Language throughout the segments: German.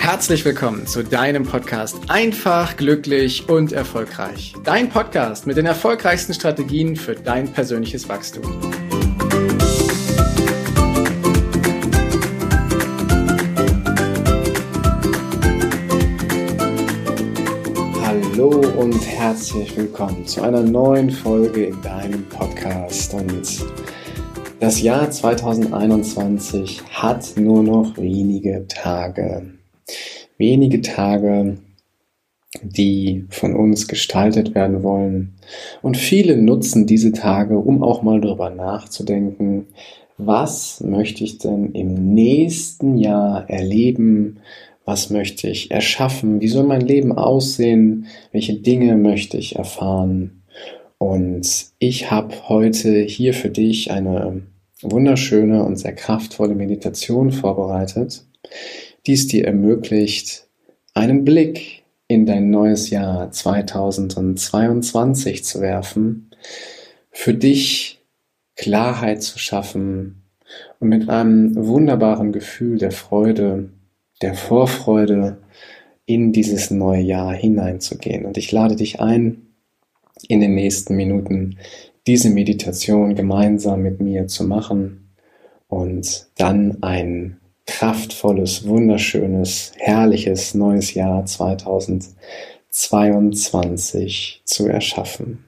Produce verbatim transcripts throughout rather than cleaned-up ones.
herzlich willkommen zu deinem Podcast Einfach, glücklich und erfolgreich. Dein Podcast mit den erfolgreichsten Strategien für dein persönliches Wachstum. Hallo und herzlich willkommen zu einer neuen Folge in deinem Podcast. Und das Jahr zwanzig einundzwanzig hat nur noch wenige Tage. Wenige Tage, die von uns gestaltet werden wollen. Und viele nutzen diese Tage, um auch mal darüber nachzudenken, was möchte ich denn im nächsten Jahr erleben? Was möchte ich erschaffen? Wie soll mein Leben aussehen? Welche Dinge möchte ich erfahren? Und ich habe heute hier für dich eine wunderschöne und sehr kraftvolle Meditation vorbereitet, die es dir ermöglicht, einen Blick in dein neues Jahr zweitausendzweiundzwanzig zu werfen, für dich Klarheit zu schaffen und mit einem wunderbaren Gefühl der Freude, der Vorfreude in dieses neue Jahr hineinzugehen. Und ich lade dich ein, in den nächsten Minuten diese Meditation gemeinsam mit mir zu machen und dann ein kraftvolles, wunderschönes, herrliches neues Jahr zweitausendzweiundzwanzig zu erschaffen.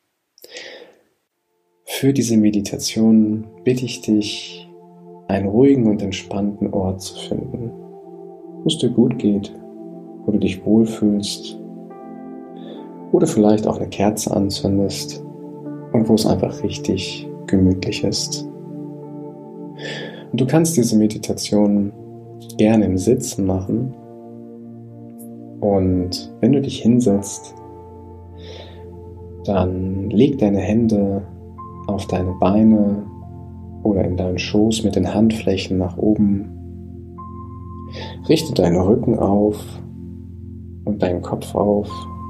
Für diese Meditation bitte ich dich, einen ruhigen und entspannten Ort zu finden, wo es dir gut geht, wo du dich wohlfühlst, wo du vielleicht auch eine Kerze anzündest und wo es einfach richtig gemütlich ist. Und du kannst diese Meditation gerne im Sitzen machen. Und wenn du dich hinsetzt, dann leg deine Hände auf deine Beine oder in deinen Schoß mit den Handflächen nach oben. Richte deinen Rücken auf und deinen Kopf auf.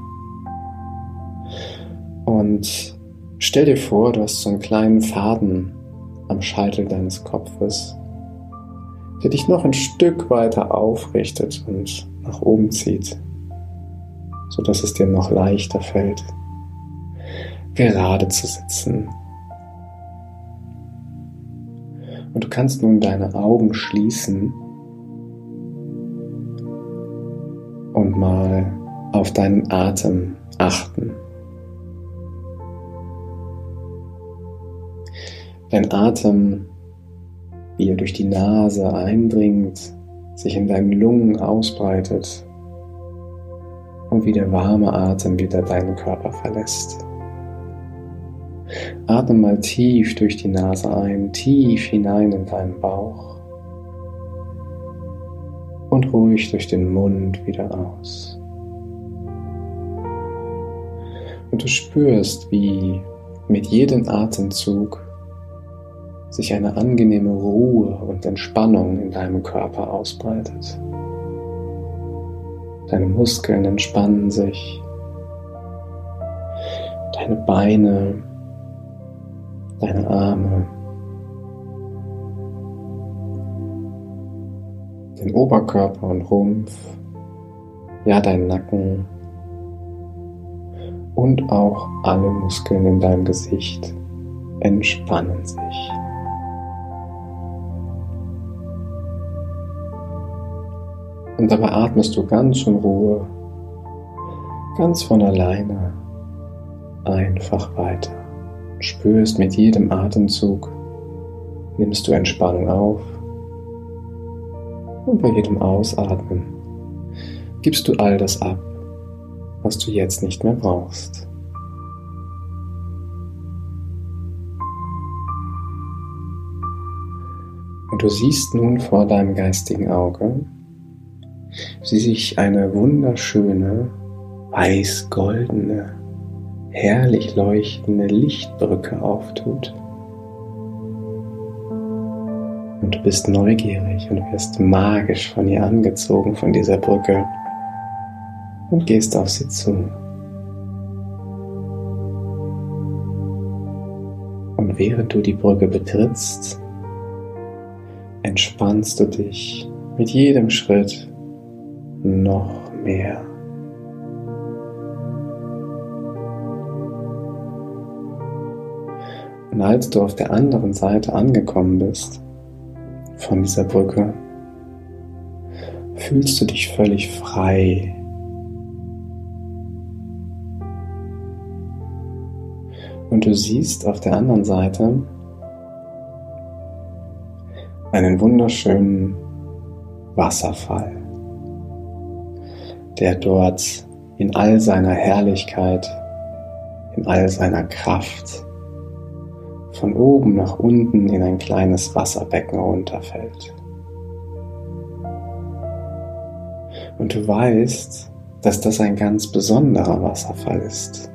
Und stell dir vor, du hast so einen kleinen Faden am Scheitel deines Kopfes, der dich noch ein Stück weiter aufrichtet und nach oben zieht, sodass es dir noch leichter fällt, gerade zu sitzen. Und du kannst nun deine Augen schließen und mal auf deinen Atem achten. Dein Atem, wie er durch die Nase eindringt, sich in deinen Lungen ausbreitet und wie der warme Atem wieder deinen Körper verlässt. Atme mal tief durch die Nase ein, tief hinein in deinen Bauch und ruhig durch den Mund wieder aus. Und du spürst, wie mit jedem Atemzug sich eine angenehme Ruhe und Entspannung in deinem Körper ausbreitet. Deine Muskeln entspannen sich, deine Beine, deine Arme, den Oberkörper und Rumpf, ja dein Nacken und auch alle Muskeln in deinem Gesicht entspannen sich. Und dabei atmest du ganz in Ruhe, ganz von alleine, einfach weiter. Spürst mit jedem Atemzug, nimmst du Entspannung auf und bei jedem Ausatmen gibst du all das ab, was du jetzt nicht mehr brauchst. Und du siehst nun vor deinem geistigen Auge, wie sich eine wunderschöne, weiß-goldene, herrlich leuchtende Lichtbrücke auftut. Und du bist neugierig und wirst magisch von ihr angezogen, von dieser Brücke, und gehst auf sie zu. Und während du die Brücke betrittst, entspannst du dich mit jedem Schritt noch mehr. Und als du auf der anderen Seite angekommen bist von dieser Brücke, fühlst du dich völlig frei. Und du siehst auf der anderen Seite einen wunderschönen Wasserfall, der dort in all seiner Herrlichkeit, in all seiner Kraft von oben nach unten in ein kleines Wasserbecken runterfällt. Und du weißt, dass das ein ganz besonderer Wasserfall ist.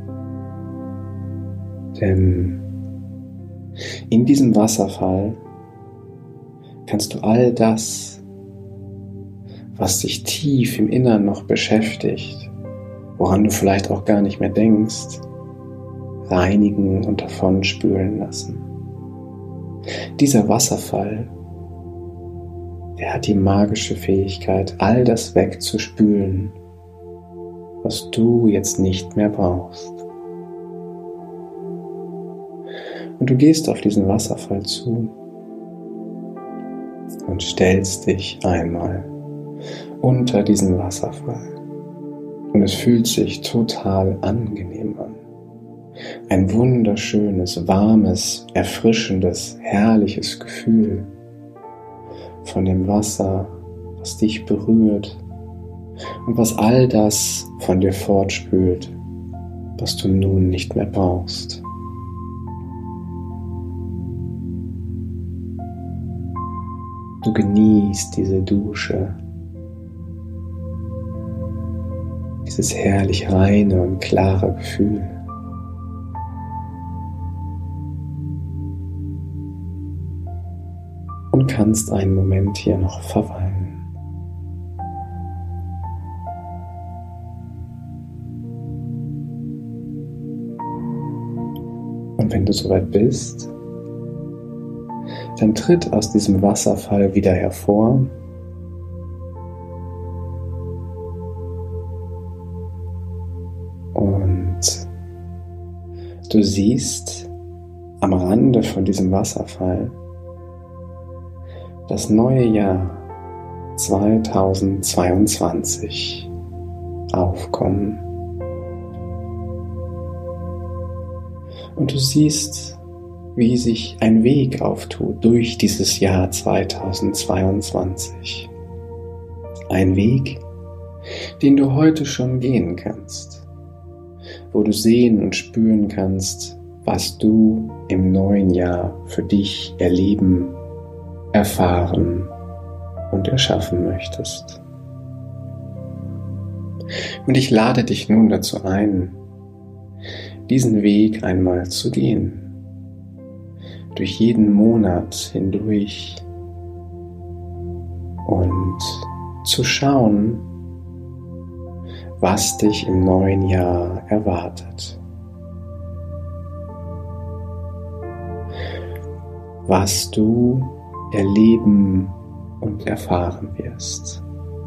Denn in diesem Wasserfall kannst du all das, was dich tief im Innern noch beschäftigt, woran du vielleicht auch gar nicht mehr denkst, reinigen und davonspülen lassen. Dieser Wasserfall, der hat die magische Fähigkeit, all das wegzuspülen, was du jetzt nicht mehr brauchst. Und du gehst auf diesen Wasserfall zu und stellst dich einmal unter diesen Wasserfall. Und es fühlt sich total angenehm an. Ein wunderschönes, warmes, erfrischendes, herrliches Gefühl von dem Wasser, was dich berührt und was all das von dir fortspült, was du nun nicht mehr brauchst. Du genießt diese Dusche, dieses herrlich reine und klare Gefühl. Und kannst einen Moment hier noch verweilen. Und wenn du soweit bist, dann tritt aus diesem Wasserfall wieder hervor und du siehst am Rande von diesem Wasserfall das neue Jahr zweitausendzweiundzwanzig aufkommen. Und du siehst, wie sich ein Weg auftut durch dieses Jahr zweitausendzweiundzwanzig. Ein Weg, den du heute schon gehen kannst, wo du sehen und spüren kannst, was du im neuen Jahr für dich erleben, erfahren und erschaffen möchtest. Und ich lade dich nun dazu ein, diesen Weg einmal zu gehen, durch jeden Monat hindurch und zu schauen, was dich im neuen Jahr erwartet. Was du erleben und erfahren wirst.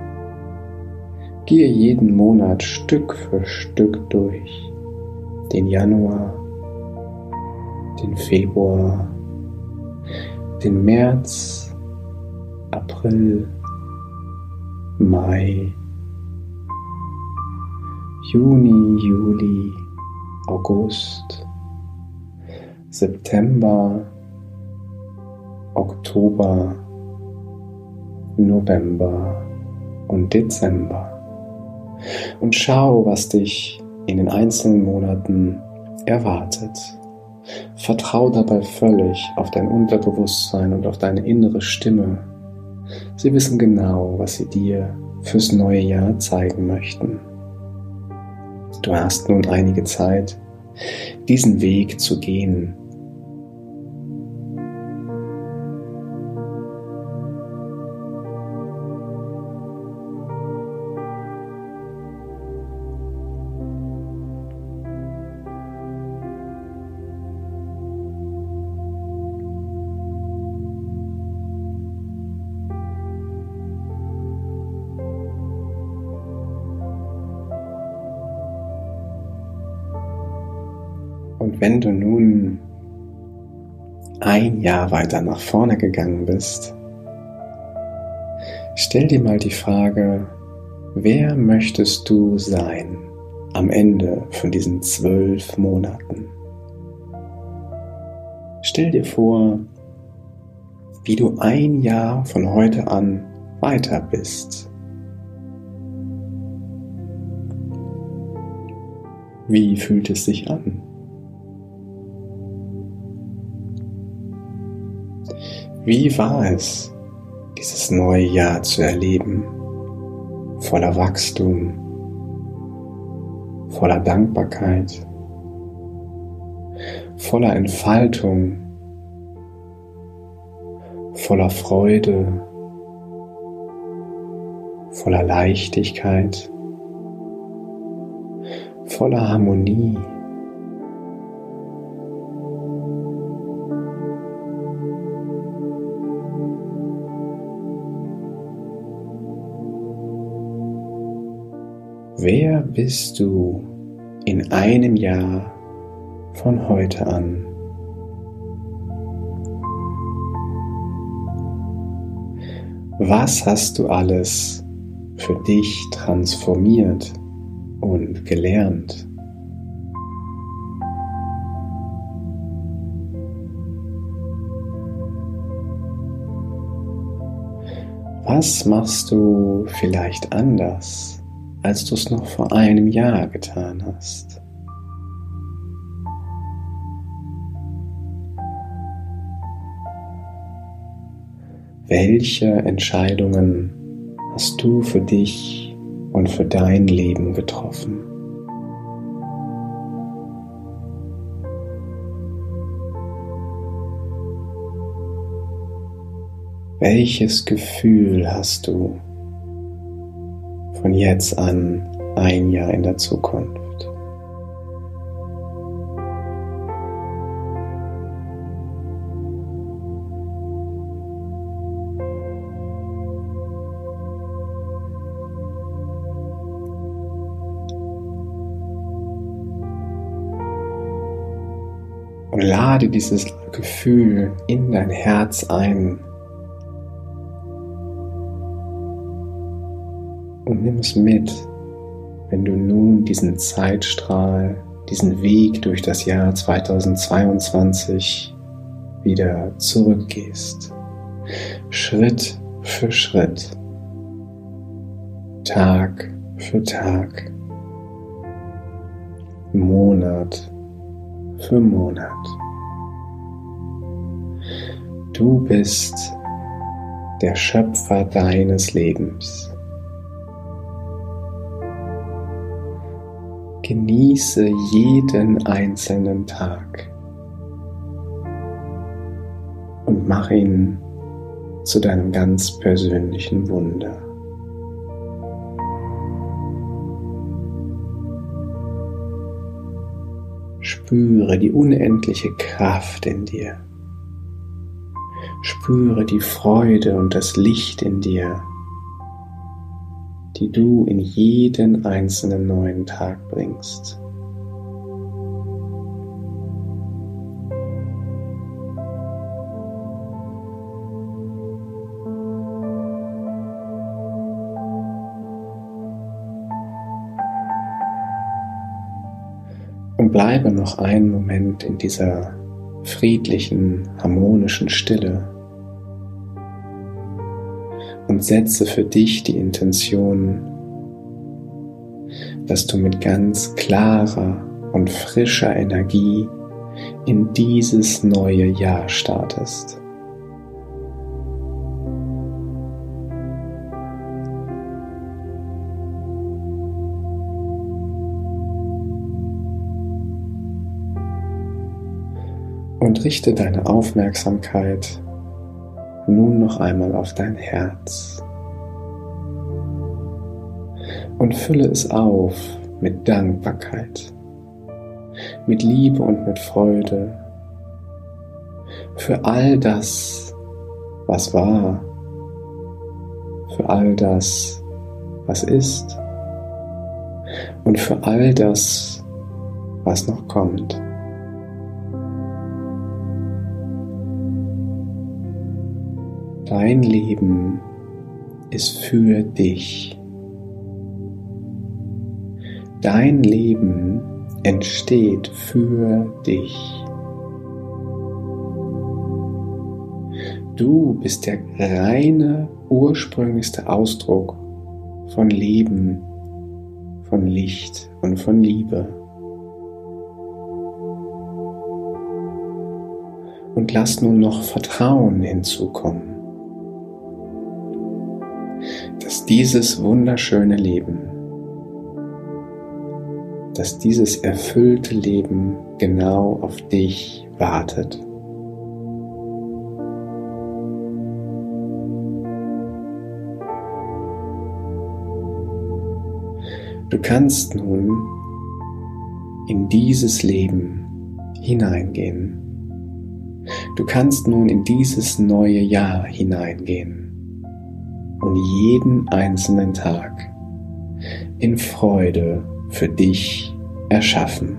Gehe jeden Monat Stück für Stück durch. Den Januar, den Februar, den März, April, Mai, Juni, Juli, August, September, Oktober, November und Dezember. Und schau, was dich in den einzelnen Monaten erwartet. Vertrau dabei völlig auf dein Unterbewusstsein und auf deine innere Stimme. Sie wissen genau, was sie dir fürs neue Jahr zeigen möchten. Du hast nun einige Zeit, diesen Weg zu gehen. Und wenn du nun ein Jahr weiter nach vorne gegangen bist, stell dir mal die Frage, wer möchtest du sein am Ende von diesen zwölf Monaten? Stell dir vor, wie du ein Jahr von heute an weiter bist. Wie fühlt es sich an? Wie war es, dieses neue Jahr zu erleben, voller Wachstum, voller Dankbarkeit, voller Entfaltung, voller Freude, voller Leichtigkeit, voller Harmonie? Wer bist du in einem Jahr von heute an? Was hast du alles für dich transformiert und gelernt? Was machst du vielleicht anders, als du es noch vor einem Jahr getan hast? Welche Entscheidungen hast du für dich und für dein Leben getroffen? Welches Gefühl hast du von jetzt an ein Jahr in der Zukunft? Und lade dieses Gefühl in dein Herz ein und nimm es mit, wenn du nun diesen Zeitstrahl, diesen Weg durch das Jahr zweitausendzweiundzwanzig wieder zurückgehst. Schritt für Schritt, Tag für Tag, Monat für Monat. Du bist der Schöpfer deines Lebens. Genieße jeden einzelnen Tag und mach ihn zu deinem ganz persönlichen Wunder. Spüre die unendliche Kraft in dir. Spüre die Freude und das Licht in dir, die du in jeden einzelnen neuen Tag bringst. Und bleibe noch einen Moment in dieser friedlichen, harmonischen Stille und setze für dich die Intention, dass du mit ganz klarer und frischer Energie in dieses neue Jahr startest. Und richte deine Aufmerksamkeit nun noch einmal auf dein Herz und fülle es auf mit Dankbarkeit, mit Liebe und mit Freude für all das, was war, für all das, was ist und für all das, was noch kommt. Dein Leben ist für dich. Dein Leben entsteht für dich. Du bist der reine, ursprünglichste Ausdruck von Leben, von Licht und von Liebe. Und lass nun noch Vertrauen hinzukommen, dass dieses wunderschöne Leben, dass dieses erfüllte Leben genau auf dich wartet. Du kannst nun in dieses Leben hineingehen. Du kannst nun in dieses neue Jahr hineingehen und jeden einzelnen Tag in Freude für dich erschaffen.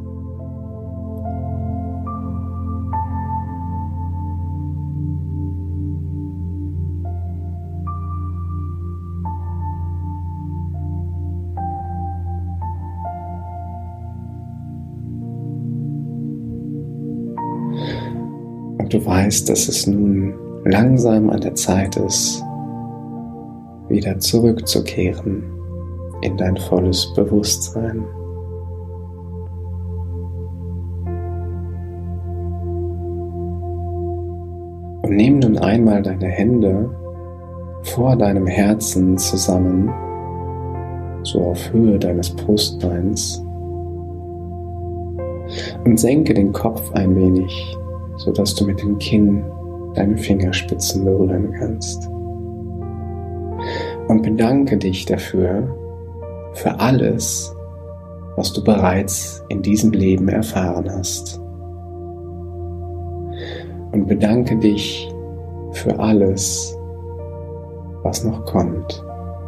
Und du weißt, dass es nun langsam an der Zeit ist, wieder zurückzukehren in dein volles Bewusstsein. Und nimm nun einmal deine Hände vor deinem Herzen zusammen, so auf Höhe deines Brustbeins, und senke den Kopf ein wenig, sodass du mit dem Kinn deine Fingerspitzen berühren kannst. Und bedanke dich dafür, für alles, was du bereits in diesem Leben erfahren hast. Und bedanke dich für alles, was noch kommt.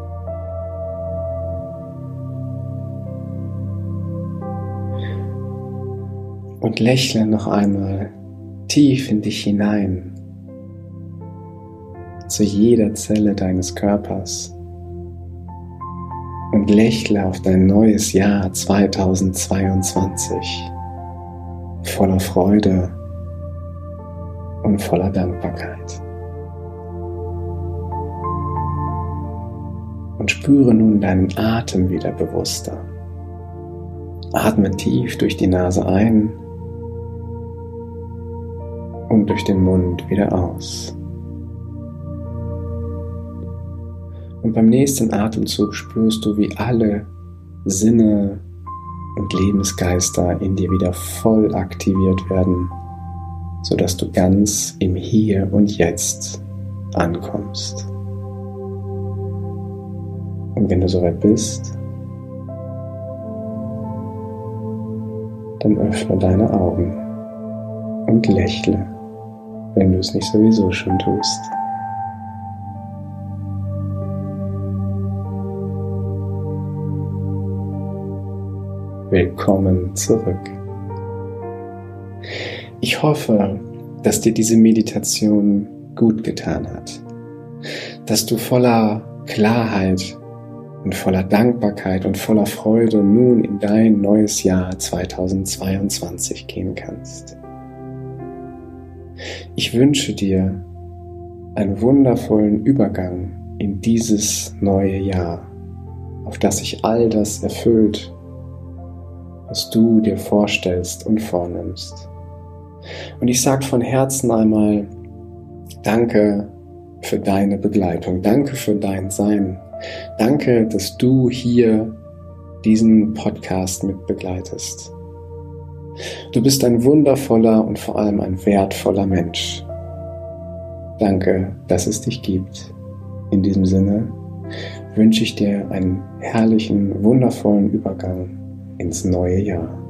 Und lächle noch einmal tief in dich hinein, zu jeder Zelle deines Körpers, und lächle auf dein neues Jahr zweitausendzweiundzwanzig voller Freude und voller Dankbarkeit. Und spüre nun deinen Atem wieder bewusster. Atme tief durch die Nase ein und durch den Mund wieder aus. Und beim nächsten Atemzug spürst du, wie alle Sinne und Lebensgeister in dir wieder voll aktiviert werden, sodass du ganz im Hier und Jetzt ankommst. Und wenn du soweit bist, dann öffne deine Augen und lächle, wenn du es nicht sowieso schon tust. Willkommen zurück. Ich hoffe, dass dir diese Meditation gut getan hat, dass du voller Klarheit und voller Dankbarkeit und voller Freude nun in dein neues Jahr zweitausendzweiundzwanzig gehen kannst. Ich wünsche dir einen wundervollen Übergang in dieses neue Jahr, auf das sich all das erfüllt, was du dir vorstellst und vornimmst. Und ich sage von Herzen einmal Danke für deine Begleitung, danke für dein Sein, danke, dass du hier diesen Podcast mit begleitest. Du bist ein wundervoller und vor allem ein wertvoller Mensch. Danke, dass es dich gibt. In diesem Sinne wünsche ich dir einen herrlichen, wundervollen Übergang ins neue Jahr.